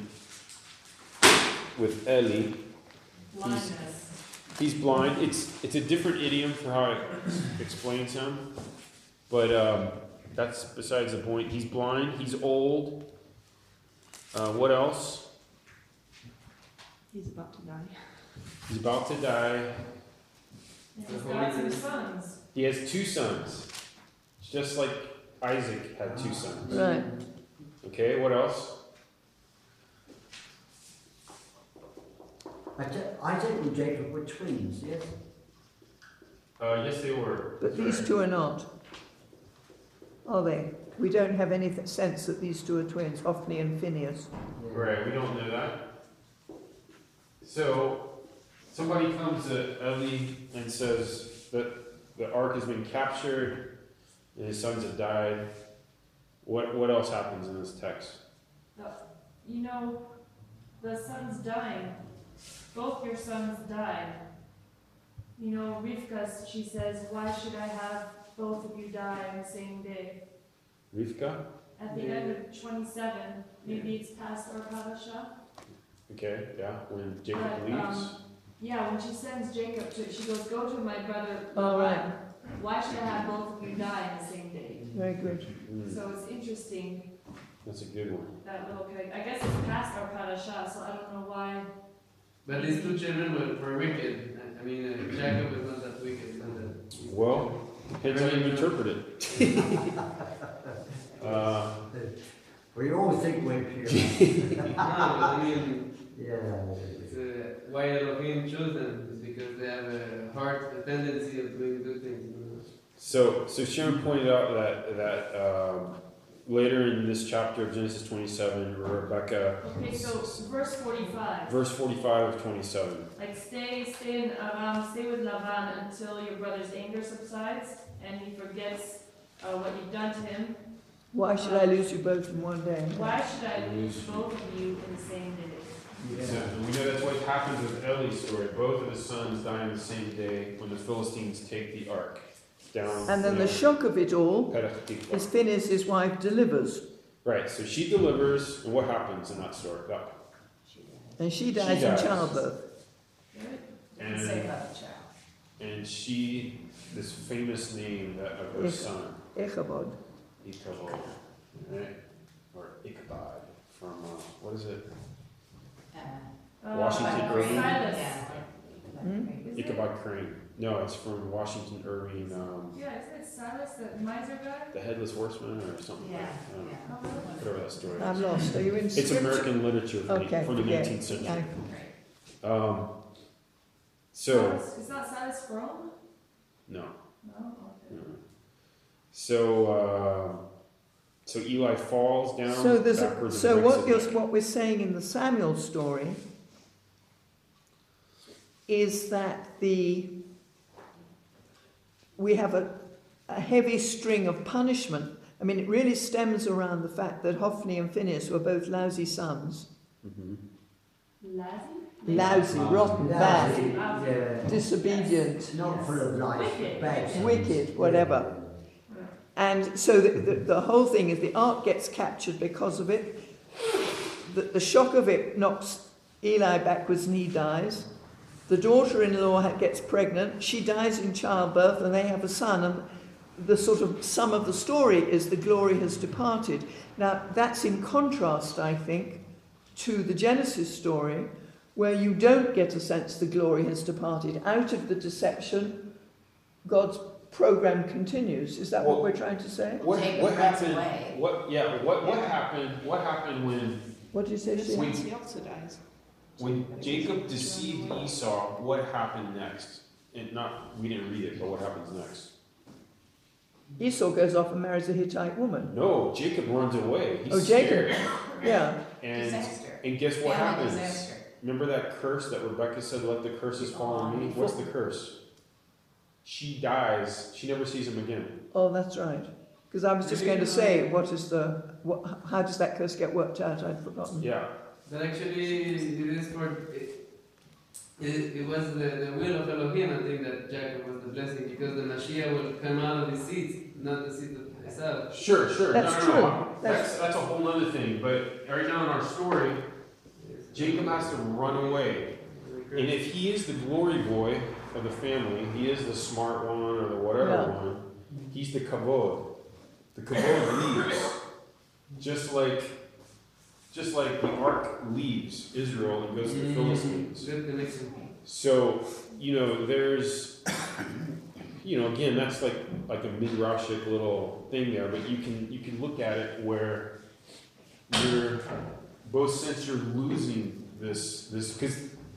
with Eli? Blindness. He's blind. It's it's a different idiom for how it explains him, but um, that's besides the point. He's blind. He's old. Uh, what else? He's about to die. He's about to die. And he's got two sons. He has two sons, just like Isaac had two sons. Right. Okay, what else? Isaac and Jacob were twins, yes? Uh, yes, they were. But these two are not. Are they? We don't have any th- sense that these two are twins, Hophni and Phineas. Right, we don't know that. So, somebody comes to Eli and says that the ark has been captured and his sons have died. What what else happens in this text? You know, the son's dying. Both your sons died. You know, Rivka, she says, "Why should I have both of you die on the same day?" Rivka? At the end of twenty-seven, maybe it's past our parasha. Okay, yeah, when Jacob But, leaves. um, yeah, when she sends Jacob to, she goes, "Go to my brother Oh, right. Laban. Why should I have both of you die on the same day?" Very good. Mm. So it's interesting That's a good one. That little kid. I guess it's past our parasha, so I don't know why. But these two children were, were wicked. I mean, uh, Jacob was not that wicked. Not that Well, depends how you interpret it. uh, We all think we're pure. no, but I mean, Yeah. it's, uh, why Elohim chose them is because they have a heart, a tendency of doing good things. You know? so, so Sharon pointed out that that um, later in this chapter of Genesis twenty-seven, Rebecca, Okay, so verse forty-five. verse forty-five of twenty-seven. Like stay, stay in Aram, stay with Laban until your brother's anger subsides and he forgets uh, what you've done to him. Why should I lose you both in one day? Why should I lose both of you in the same day? So, and we know that's what happens with Eli's story. Both of his sons die on the same day when the Philistines take the ark down. And then you the know, shock of it all Petah Tikva. is Phinehas' wife delivers, Right, so she delivers, and what happens in that story? That, and she dies in dies. childbirth. and, Say about the child. and she, this famous name that of her Ich- son, Ichabod. Ichabod, right? Or Ichabod from, uh, what is it? Uh, Uh, Washington uh, Irving? Silas. yeah. Hmm? Is it? Ichabod Crane. No, it's from Washington Irving, um, Yeah, isn't it Silas, that miser guy? the Headless Horseman or something. Yeah, like that. I don't know. yeah. Oh, really? Whatever that story I'm is. lost. Are you in It's scripture? American literature from, Okay, the, from the forget nineteenth it. century. Right. Um, so, Silas, is not Silas Frome? no. No? Okay. no. So, uh, so Eli falls down. So there's a, backwards and so breaks what his you're, neck. what we're saying in the Samuel story is that the we have a, a heavy string of punishment. I mean, it really stems around the fact that Hophni and Phinehas were both lousy sons, Mhm. Lassie? lousy, Lousy. rotten, bad, Lousy. Yeah. disobedient, Not full of life, Wicked. bad sons. wicked, whatever. And so the, the, the whole thing is the ark gets captured because of it. The, the shock of it knocks Eli backwards and he dies. The daughter-in-law gets pregnant. She dies in childbirth and they have a son. And the sort of sum of the story is the glory has departed. Now, that's in contrast, I think, to the Genesis story, where you don't get a sense the glory has departed. Out of the deception, God's program continues. Is that what Well, we're trying to say? What, Jacob what runs happened? away. What? Yeah. What? What happened? What happened when What do you say, This Sheila? Wait. one's the also dies. when Jacob deceived Esau? What happened next? And not we didn't read it, but what happens next? Esau goes off and marries a Hittite woman. No, Jacob runs away. He's Oh, Jacob. scared. Yeah. And Disaster. and guess what Family happens? disaster. Remember that curse that Rebecca said, "Let the curses fall on me." What's the curse? She dies. She never sees him again. Oh, that's right. Because I was just going to say, what is the, what, how does that curse get worked out? I'd forgotten. Yeah. But actually, it is for it. It, it was the, the will of Elohim, I think, that Jacob was the blessing, because the Mashiach will come out of his seed, not the seed of Esau. Sure, sure. That's no, no, true. No. That's- That's that's a whole other thing. But right now in our story, Jacob has to run away. And if he is the glory boy of the family, he is the smart one or the whatever Yeah. one, he's the kavod. The kavod leaves. Just like just like the ark leaves Israel and goes to the Philistines. Good connection. So, you know, there's you know, again, that's like like a midrashic little thing there, but you can you can look at it where you're both sense you're losing this this because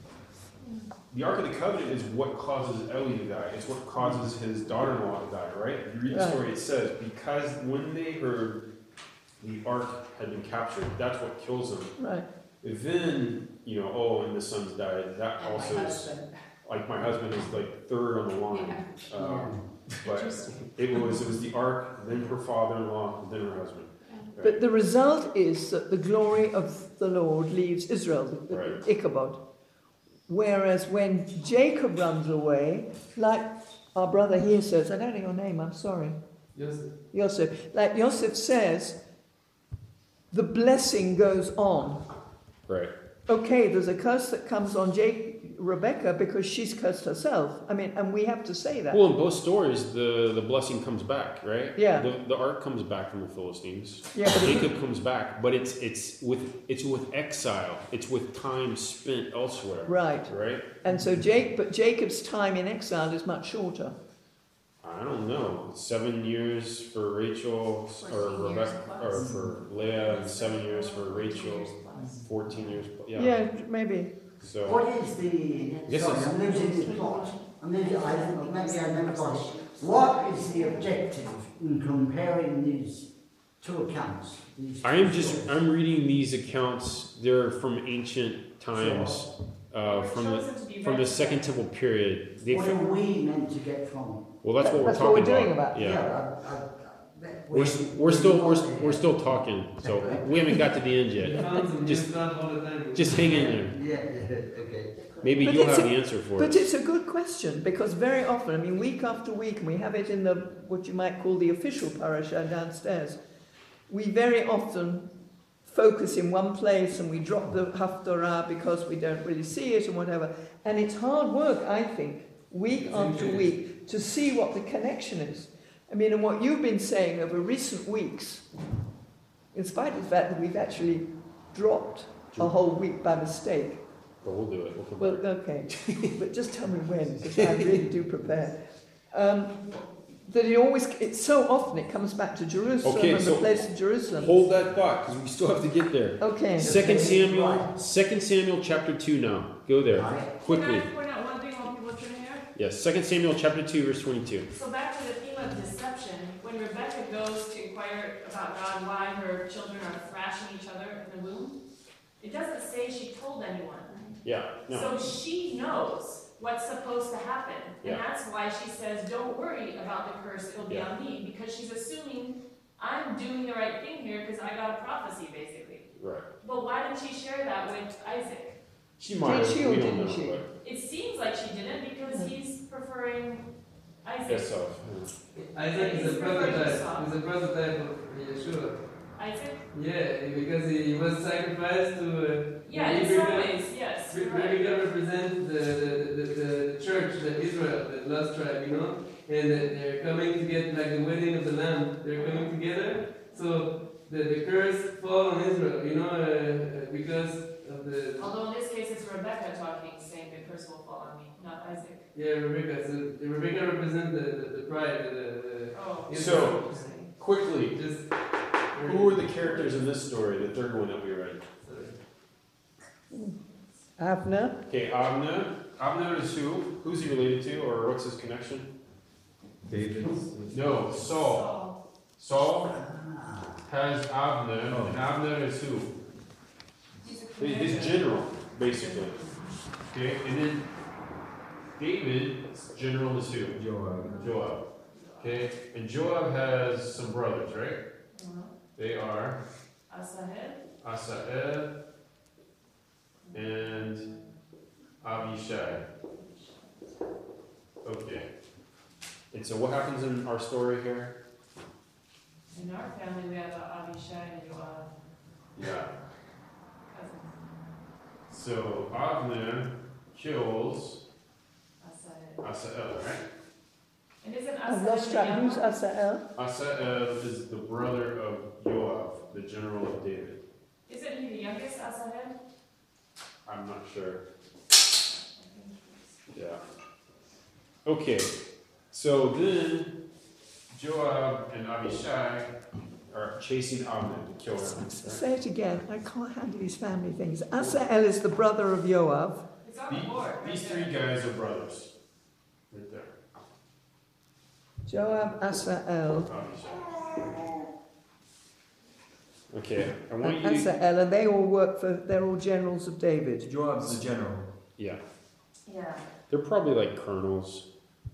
the Ark of the Covenant is what causes Eli to die. It's what causes his daughter-in-law to die, right? If you read the Right. story, it says because when they heard the Ark had been captured, that's what kills them. Right. Then, you know, oh, and the sons died. That And also my is husband. like my husband is like third on the line. Um, but it was it was the Ark, then her father-in-law, then her husband. Right. But the result is that the glory of the Lord leaves Israel, the, the Right. Ichabod. Whereas when Jacob runs away, like our brother here says, I don't know your name, I'm sorry, Joseph. Yosef, like Yosef says, the blessing goes on. Right. Okay, there's a curse that comes on Jacob, Rebecca because she's cursed herself. I mean, and we have to say that. Well, in both stories, the, the blessing comes back, right? Yeah. The, the ark comes back from the Philistines. Yeah, but Jacob comes back, but it's it's with it's with exile. It's with time spent elsewhere. Right. Right. And so Jake, but Jacob's time in exile is much shorter. I don't know. Seven years for Rachel or Rebecca, or for Leah, and seven years for Rachel. Fourteen years. Yeah. Yeah, maybe. So. What is the... This sorry, is- I'm losing the plot. I'm losing, I, maybe I never got it. What is the objective in comparing these two accounts? These I am two just stories? I'm reading these accounts. They're from ancient times, uh, from the from the Second Temple period. They, What are we meant to get from well, that's what we're That's what talking we're doing about. about. it? Yeah. I, I, that- We're, s- we're still we're, s- we're still talking, so we haven't got to the end We yet. found some new Just- stuff all the time. Just hang in there. Yeah, yeah, okay. Maybe But you'll it's have a- the answer for But it. it's a good question because very often, I mean, week after week, and we have it in the what you might call the official parasha downstairs, we very often focus in one place and we drop the haftarah because we don't really see it and whatever. And it's hard work, I think, week It's after interesting. week to see what the connection is. I mean, and what you've been saying over recent weeks, in spite of the fact that we've actually dropped a whole week by mistake. But we'll do it. We'll come Well, back. okay, but just tell me when, because I really do prepare. Um, that it always, it's so often it comes back to Jerusalem Okay, and so the place of Jerusalem. Hold that thought, because we still have to get there. Okay. Second Samuel, Right. Second Samuel chapter two now. Go there Right. quickly. Can I point out one thing while people are turning here? Yes, Second Samuel chapter two, verse twenty-two. So back to the theme of deception, when Rebecca goes to inquire about God why her children are thrashing each other in the womb, it doesn't say she told anyone. Yeah. No. So she knows what's supposed to happen. And Yeah. that's why she says, don't worry about the curse, it'll be Yeah. on me. Because she's assuming I'm doing the right thing here because I got a prophecy, basically. Right. But why didn't she share that with Isaac? She might Did have. she or we don't didn't know, she? but It seems like she didn't because he's preferring Isaac. guess so. Isaac is a He's referring to prototype. Esau. He's a prototype of Yeshua. Isaac? Yeah, because he was sacrificed to. Uh, Yeah, in Rebecca- some ways, yes. Re- you're right. Rebecca represents the, the, the, the, the church, the Israel, the lost tribe, you know, and that they're coming to get like the wedding of the Lamb. They're coming together, so the, the curse fall on Israel, you know, uh, because of the Although in this case it's Rebecca talking, saying the curse will fall on me, not Isaac. yeah Rebecca. So the Rebecca represents the, the, the pride, the, the Oh. So- interesting. Quickly, just who are the characters in this story? The third one that we read. Avner, Okay, Abner. Abner is who? Who's he related to, or what's his connection? David. No, Saul. Saul Ah, has Abner, Oh. and Abner is who? He's a His his commander. general, basically. Okay, and then David's general is who? Joab. Joab. Okay, and Joab has some brothers, right? Uh-huh. They are Asahel. Asahel and Abishai. Okay. And so what happens in our story here? In our family we have uh, Abishai and Joab. Yeah. Cousins. So Abner kills Asahel. Asahel, right? And isn't I've Asahel lost the track. young Who's one? Asahel? Asahel is the brother of Joab, the general of David. Isn't he the youngest, Asahel? I'm not sure. Yeah. Okay. So then Joab and Abishai are chasing Abner to kill him. right? Say it again. I can't handle these family things. Asahel is the brother of Joab. It's on the The- board. right These there. three guys are brothers. Right there. Joab, Asahel, Abishai. Okay, I want and you to. Asahel, and they all work for, they're all generals of David. Joab's the general. Yeah. Yeah. They're probably like colonels.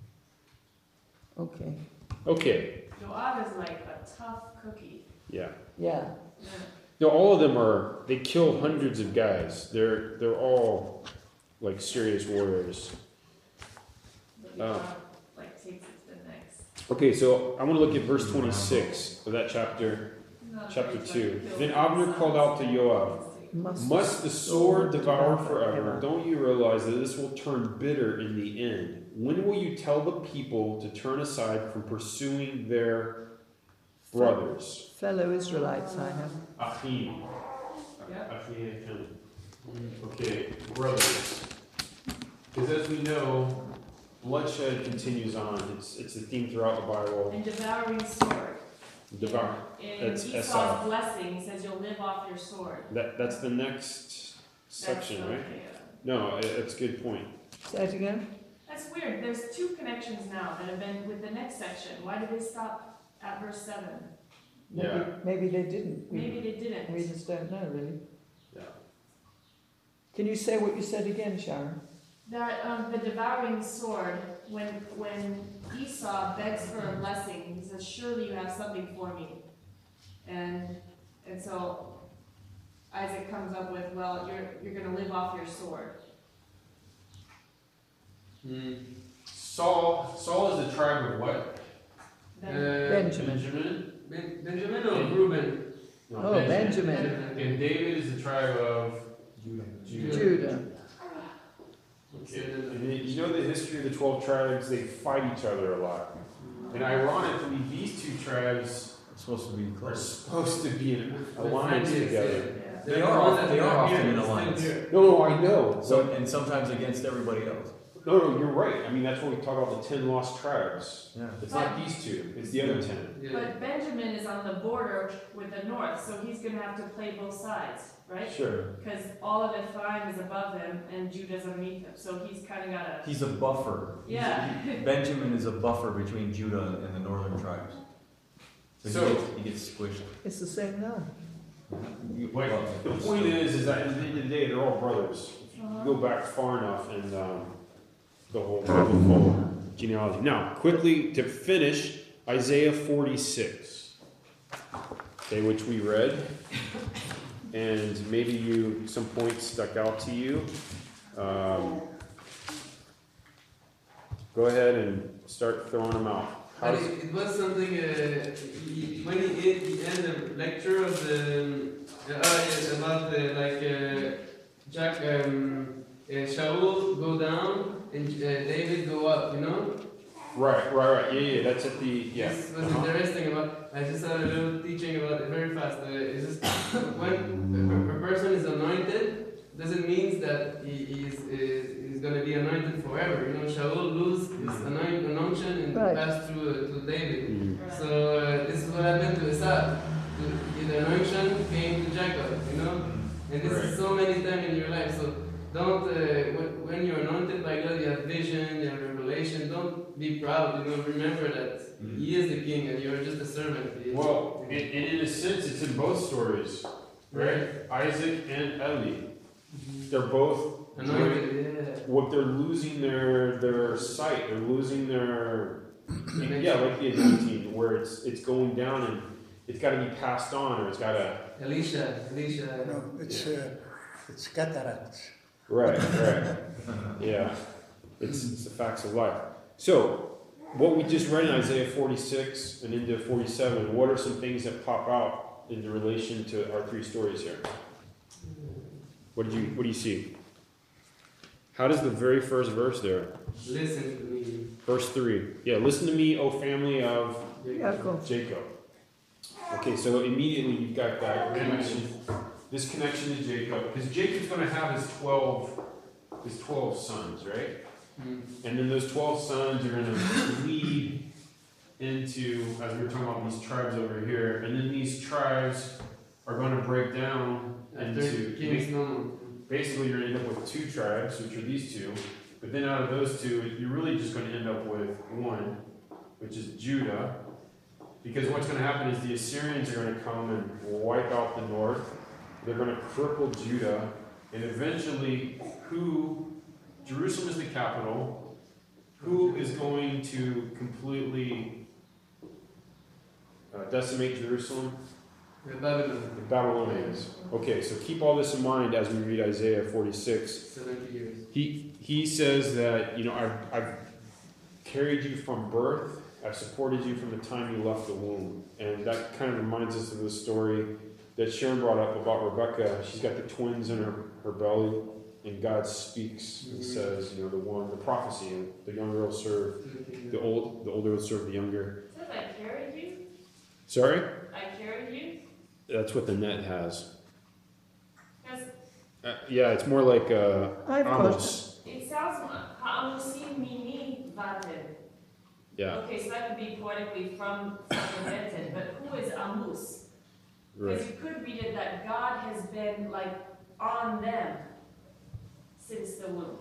Okay. Okay, Joab is like a tough cookie. yeah. Yeah. Yeah. No, all of them are. They kill hundreds of guys. They're they're all like serious warriors. But Oh. Joab like takes it to the next. Okay, so I want to look at verse twenty-six of that chapter, Not chapter very two. tough. Then Abner called out to Joab, Must, Must the sword devour forever? forever. Don't you realize that this will turn bitter in the end? When will you tell the people to turn aside from pursuing their brothers? Fellow Israelites, I have. Achim. Yeah. Achim. Okay, brothers. Because as we know, bloodshed continues on. It's it's a theme throughout the Bible. And devouring sword. Devour. In That's Esau's Esau. blessing, he says you'll live off your sword. That that's the next section, That's, right? okay, yeah. No, it- it's a good point. Say it again. That's weird. There's two connections now that have been with the next section. Why did they stop at verse seven? Maybe, Yeah. maybe they didn't. We, Maybe they didn't. we just don't know, really. Yeah. Can you say what you said again, Sharon? That um, the devouring sword, when when Esau begs for a blessing, he says, "Surely you have something for me," and and so Isaac comes up with, "Well, you're you're going to live off your sword." Mm. Saul Saul is the tribe of what? Then, Uh, Benjamin. Benjamin. Ben- Benjamin or Reuben? No, Oh, Benjamin. And David is the tribe of Judah. Judah. Judah. Okay. And then you know the history of the twelve tribes, they fight each other a lot. And ironically, these two tribes It's supposed to be are close. supposed to be in The alliance friends, together. yeah. They They're are the ones off- that they are are often here, in still alliance. here. No, no, I know. So and sometimes against everybody else. No, no, you're right. I mean, that's when we talk about the ten lost tribes. Yeah. It's not these two, it's the other ten. Yeah. But Benjamin is on the border with the north, so he's going to have to play both sides, right? Sure. Because all of Ephraim is above him and Judah's underneath him, so he's kind of got a He's a buffer. yeah. Benjamin is a buffer between Judah and the northern tribes. So, So- he, gets, he gets squished. It's the same now. Wait, the point is, is that at the end of the day, they're all brothers. If you go back far enough and um, the whole, the whole genealogy. Now, quickly to finish, Isaiah forty-six, okay, which we read, and maybe you some points stuck out to you. Um, go ahead and start throwing them out. How But does, it, it was something, uh, he, when he, he ended the lecture of the, uh, uh, about the, like, uh, Jack, um, uh, Shaul go down and uh, David go up, you know? right, right, right. Yeah, yeah. That's at the yeah. This was uh-huh. interesting about, I just had a little teaching about it very fast. Uh, it's just when a, a person is anointed, doesn't mean that he is, is, is going to be anointed forever. You know, Shaul lose his anoint, anointing and Right. pass through uh, to David. Mhm. So uh, this is what happened to Esau. The, the anointing came to Jacob, you know? And this Right. is so many times in your life. So don't, uh, when, when you're anointed by God, you have vision, you have revelation. Don't be proud, you know, remember that Mhm. He is the King and you're just a servant. He is- Well, and, and in a sense, it's in both stories, right? Isaac and Eli, they're both Anointed, yeah. what they're losing their their sight. They're losing their Connection. yeah, like the anointing, where it's it's going down and it's got to be passed on, or it's got to Elisha, Elisha. No, it's uh, it's cataracts. right, right, yeah. It's it's the facts of life. So, what we just read in Isaiah forty-six and into forty-seven, what are some things that pop out in relation to our three stories here? What did you What do you see? How does the very first verse there, Listen to me. verse three? Yeah, listen to me, O family of Yaakov. Jacob. Okay, so immediately you've got that connection, this connection to Jacob, because Jacob's going to have his twelve, his twelve sons, right? Mm. And then those twelve sons are going to lead into, as we were talking about these tribes over here, and then these tribes are going to break down After into King's normal. basically you're going to end up with two tribes, which are these two. But then out of those two, you're really just going to end up with one, which is Judah. Because what's going to happen is the Assyrians are going to come and wipe out the north. They're going to cripple Judah. And eventually, who, Jerusalem is the capital, who is going to completely uh, decimate Jerusalem? The Babylon. The Babylonians. Okay, so keep all this in mind as we read Isaiah forty-six. seventy years. He he says that, you know, I've, I've carried you from birth, I've supported you from the time you left the womb. And that kind of reminds us of the story that Sharon brought up about Rebecca. She's got the twins in her, her belly, and God speaks and says, you know, the one, the prophecy, the younger will serve the old, the older will serve the younger. It says I carried you. Sorry? I carried you. That's what the net has. 'Cause Uh, yeah, it's more like uh, I've got Amos. it sounds ha'amusim mini vated. Yeah, Okay, so that could be poetically from supplemented, but who is Amus? Because right. you could read it that God has been like on them since the womb.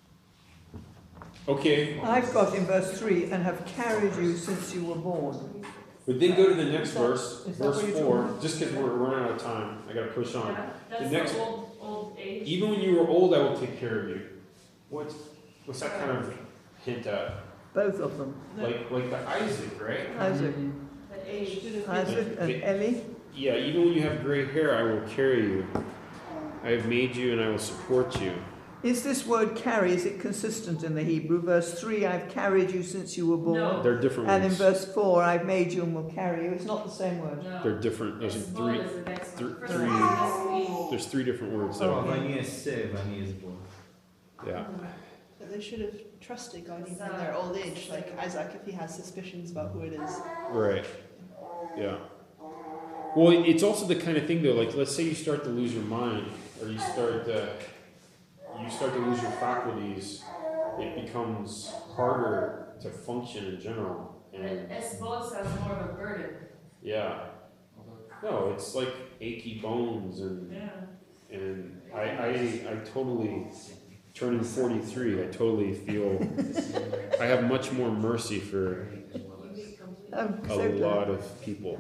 Okay, I've got in verse three, and have carried you since you were born. but then go to the next Is that- verse, is that verse what you're four, talking just because we're running out of time. I gotta push on. Yeah, that's The the, next- old old age. Even when you were old, I will take care of you. What, what's that kind of hint at? Both of them, Like, like the Isaac, right? Isaac, The age. Isaac and Ellie. Yeah, even when you have gray hair, I will carry you. I have made you and I will support you. Is this word carry, is it consistent in the Hebrew? Verse three, I've carried you since you were born. No. They're different And in words. verse four, I've made you and will carry you. It's not the same word. No. They're different. There's It's three. is the next three- one. First three- one is this week. There's three different words Oh, there. Vani is se, Vani is bo. Yeah. But they should have trusted God even in their old age, like Isaac, if he has suspicions about who it is. Right. Yeah. Well, it's also the kind of thing though. Like, let's say you start to lose your mind, or you start to you start to lose your faculties. It becomes harder to function in general. And And Esbon sounds more of a burden. yeah. No, it's like achy bones and Yeah. and I I, I totally turning forty-three. I totally feel I have much more mercy for I'm a so glad. lot of people.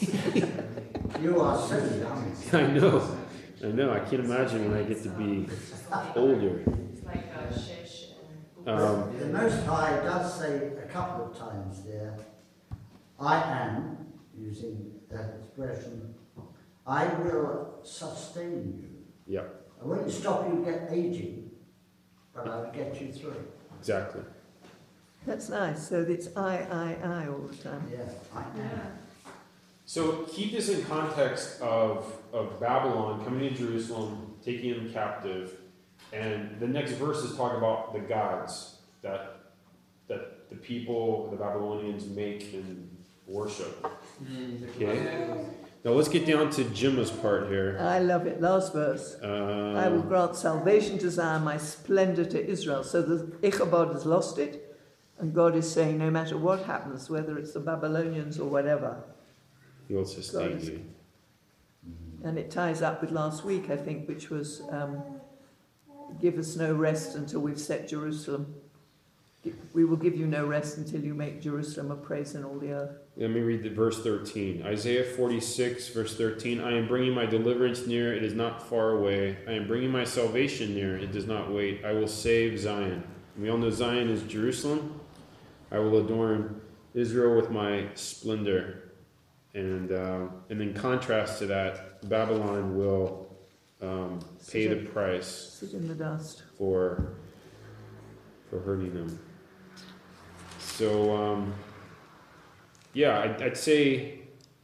You are so young. I know, I know. I can't imagine when I get to be older. It's like uh, Shesh and Um, The Most High does say a couple of times there, I am, using that expression, I will sustain you. Yeah. I won't stop you get aging, but I'll get you through. Exactly. That's nice. So it's I, I, I all the time. Yeah, I am. yeah. So keep this in context of, of Babylon coming to Jerusalem, taking them captive, and the next verses talk about the gods that that the people, the Babylonians, make and worship. Okay. Now let's get down to Jimma's part here. I love it. Last verse. Um, I will grant salvation to Zion, my splendor to Israel. So the Ichabod has lost it, and God is saying, no matter what happens, whether it's the Babylonians or whatever, He will sustain God is- you. and it ties up with last week, I think, which was um, give us no rest until we've set Jerusalem. We will give you no rest until you make Jerusalem a praise in all the earth. Let me read the verse thirteen. Isaiah forty-six, verse thirteen. I am bringing my deliverance near, it is not far away. I am bringing my salvation near, it does not wait. I will save Zion. And we all know Zion is Jerusalem. I will adorn Israel with my splendor. And uh, and in contrast to that, Babylon will um, pay the price Sit in the dust. for for hurting them. So, um, yeah, I'd, I'd say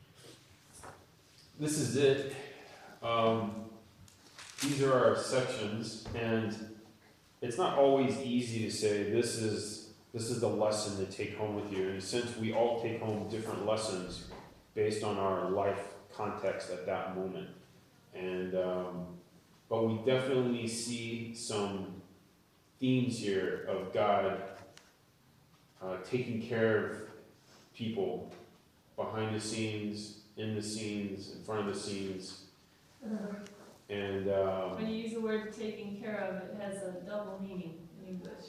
this is it. Um, these are our sections, and it's not always easy to say this is this is the lesson to take home with you. In a sense, we all take home different lessons based on our life context at that moment, and um, but we definitely see some themes here of God uh, taking care of people behind the scenes, in the scenes, in front of the scenes, and um, When you use the word taking care of, it has a double meaning in English.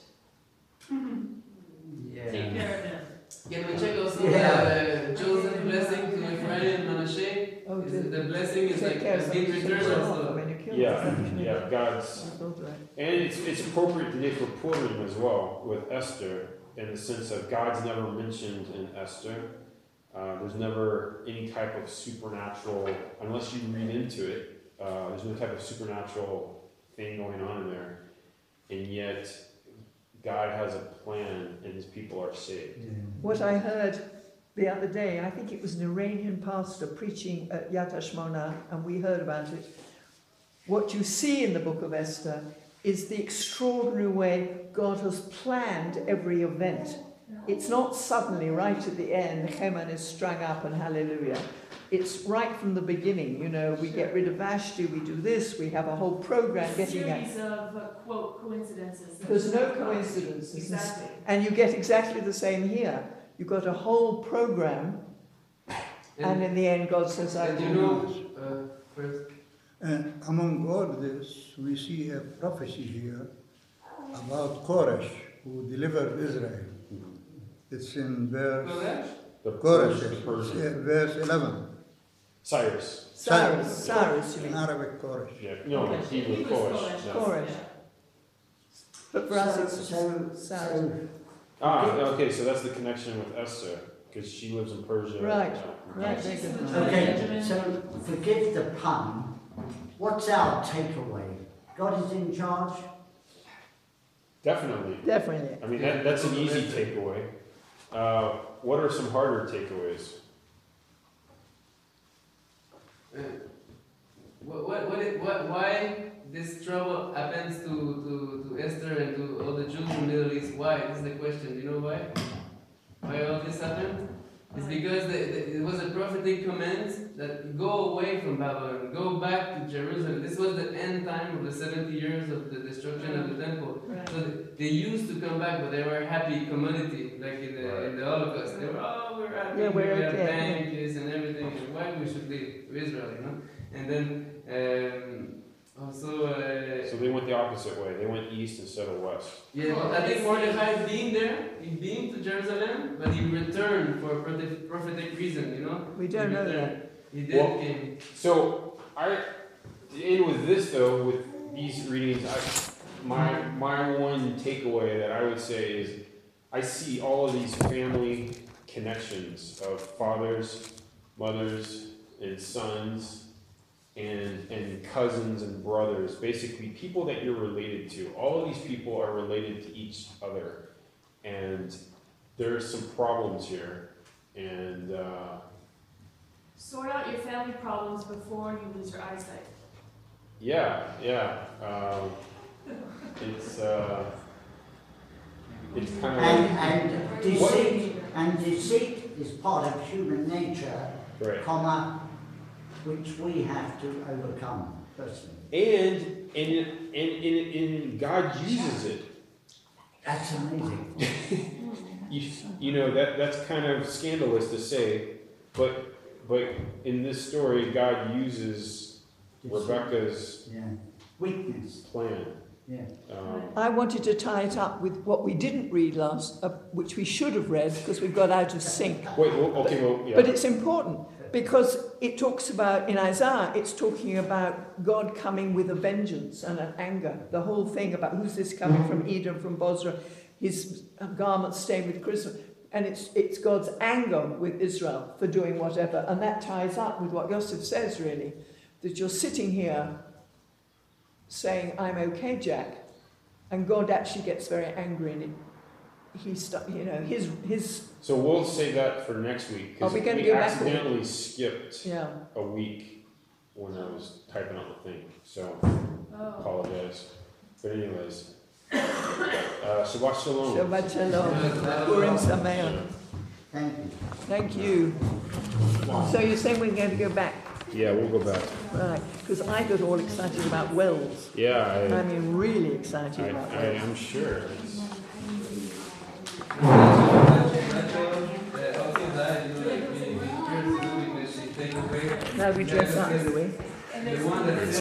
Take Yeah. care of them. Can we check also Yeah. the uh, Joseph blessing to Ephraim and Manasseh? Oh, Is to it- the blessing is take like care has of been something returned off also. when you kill yeah, something. yeah, God's. I thought that. And it's, it's appropriate today for Purim as well, with Esther, in the sense that God's never mentioned in Esther. Uh, there's never any type of supernatural, unless you read into it, uh, there's no type of supernatural thing going on in there. And yet, God has a plan and his people are saved. What I heard the other day, I think it was an Iranian pastor preaching at Yad HaShmona, and we heard about it. What you see in the book of Esther is the extraordinary way God has planned every event. It's not suddenly, right at the end, Haman is strung up and hallelujah. It's right from the beginning, you know, we get rid of Vashti, we do this, we have a whole program A getting at. series of, uh, quote, coincidences. There's no coincidences. Exactly. And you get exactly the same here. You've got a whole program, and in the end God says, I And you do know, not. uh, first, And among all this, we see a prophecy here about Koresh, who delivered Israel. It's in verse Koresh? The Koresh, Persian- the it's, Persian. uh, verse eleven. Cyrus. Cyrus, Cyrus, you In mean. Arabic, Koresh. Yeah. No, Okay. he was He was Koresh. Koresh. yeah. Koresh. But for us So, it's so, Cyrus. so Ah, okay, so that's the connection with Esther, because she lives in Persia. Right, Yeah. right, very She's good. the Okay, Benjamin. so forgive the pun. What's our takeaway? God is in charge? Definitely. Definitely. I mean, that, that's an easy takeaway. Uh, what are some harder takeaways? Uh, what, what, what, it, what, why this trouble happens to, to, to Esther and to all the Jews in the Middle East? Why? This is the question. You know why? Why all this happened? It's because the, the, it was a prophetic command that go away from Babylon, go back to Jerusalem. This was the end time of the seventy years of the destruction of the temple. Right. So they used to come back, but they were a happy commodity, like in the, in the Holocaust. They were, oh, we're happy, Yeah, we're we have okay, bank, this and everything, and why we should leave Israel, you know? And then um, also, uh, So they went the opposite way. They went east instead of west. yeah, but I think Mordecai being there, he being to Jerusalem, but he returned for a prophet- prophetic reason, you know? We don't He know returned. that. He did Well, came. So I to end with this though, with these readings, I, my my one takeaway that I would say is I see all of these family connections of fathers, mothers, and sons, and and cousins and brothers. Basically, people that you're related to. All of these people are related to each other, and there's some problems here, and. Uh, Sort out your family problems before you lose your eyesight. Yeah, yeah. Um, it's uh, it's kind of And, like, and deceit, and deceit is part of human nature, right. comma, which we have to overcome personally. And and and, and, and God uses it. That's amazing. You, you know that that's kind of scandalous to say, but but in this story, God uses Rebecca's Yeah. Weakness. plan. Yeah. Um, I wanted to tie it up with what we didn't read last, uh, which we should have read because we got out of sync. wait, well, okay, well, yeah. But it's important because it talks about, in Isaiah, it's talking about God coming with a vengeance and an anger. The whole thing about who's this coming from Edom, from Bozrah, his garments stained with crimson. And it's, it's God's anger with Israel for doing whatever. And that ties up with what Yosef says, really, that you're sitting here saying, I'm okay, Jack. And God actually gets very angry and it, he stu- you know, his, his, So we'll say that for next week Are because we gonna we go back a week? accidentally skipped yeah. a week when I was typing out the thing. So Oh. apologize. But anyways, uh, Shabbat Shalom. Shabbat Shalom. Purim Sameach. Thank you. Thank you. So you're saying we're going to go back? Yeah, we'll go back. Right. Because I got all excited about Wells. Yeah, I, I mean, really excited I, about I Wells. am sure. It's, Now we dress up, do we? The one that